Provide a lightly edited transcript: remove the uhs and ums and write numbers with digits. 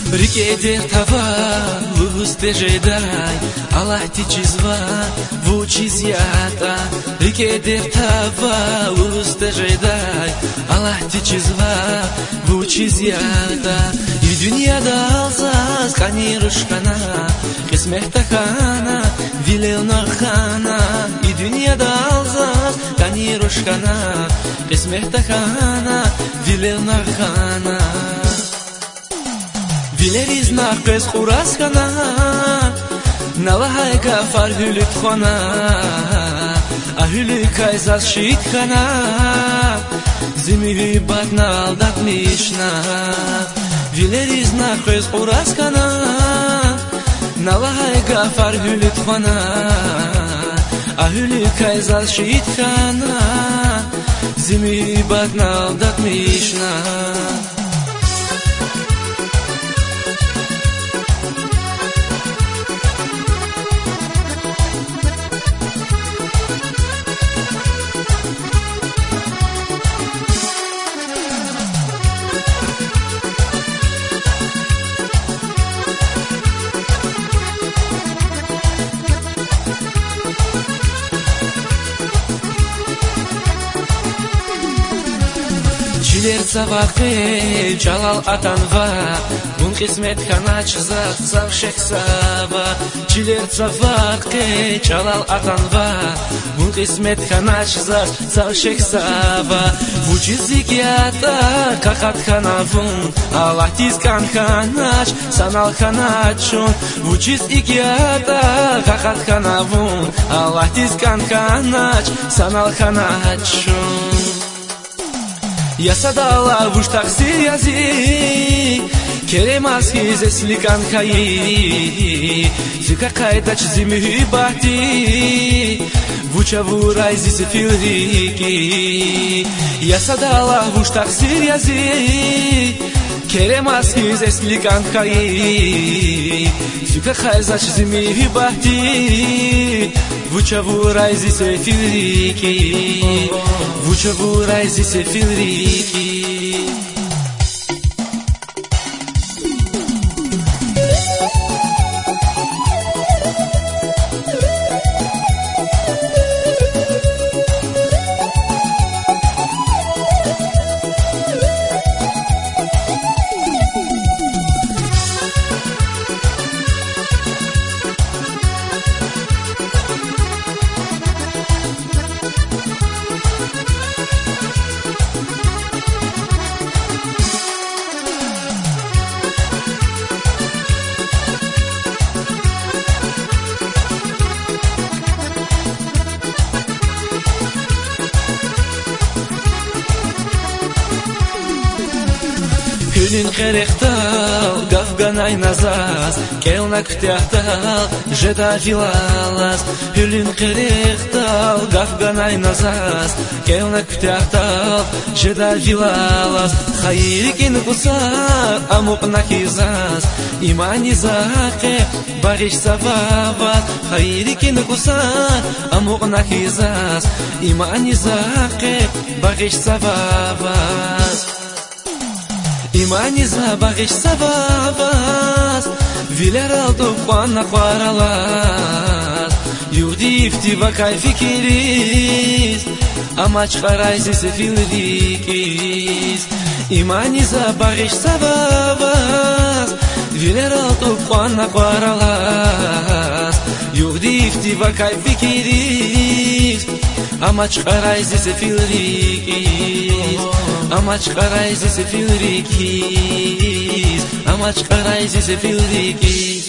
Рикедер тава, лустежедай, Аллах тичизва, вучизята. Рикедер тава, лустежедай, Аллах тичизва, вучизята. И дуньяда алсаз, канирушкана, Кисмехта хана, вилелна хана. И дуньяда алсаз, канирушкана, Кисмехта хана, вилелна хана. Vileriz naqes quraskana Nalahai kafar hülük khana Ahülük ayzaz şiit khana Zimi batna aldatmishna Vileriz naqes quraskana Nalahai kafar hülük khana Ahülük ayzaz şiit khana Zimi batna aldatmishna Çiler savaqe çalal atanva Bun qismet kana çizaq savşek sava Çiler savaqe çalal atanva Bun qismet kana çizaq savşek sava Bu çizik yata qaqat kanavun Allah tizkan kanaç sanal kanaçun Bu çizik yata qaqat kanavun Allah tizkan kanaç sanal kanaçun Ясадала вуш таксир язи Керемас хизе сликан каи Зика кайдач зими бахти Вуча вурайзи сефилрики Ясадала вуш таксир язи Керемас хизе сликан каи Зика кайдач зими бахти Вуча вурайзи сефилрики Вуча вурайзи сефилрики Hülün qerektal, gafganay nazaz Kelna kütehtal, jeda vilalas Hülün qerektal, gafganay nazaz Kelna kütehtal, jeda vilalas Hayrikin qusar, amuq nakizaz Imani zaqe, barish savavas Hayrikin qusar, amuq nakizaz Imani zaqe, barish savavas Imani zabaghish savavas Viler aldu qana qaralas Yurdifti vakay fikiris Amaç qarayzi sefilrikis Imani zabaghish savavas Viler aldu qana qaralas Yurdifti vakay fikiris Amaç qarayzi sefilrikis Amaç qarayzi sefilrikis Amaç qarayzi sefilrikis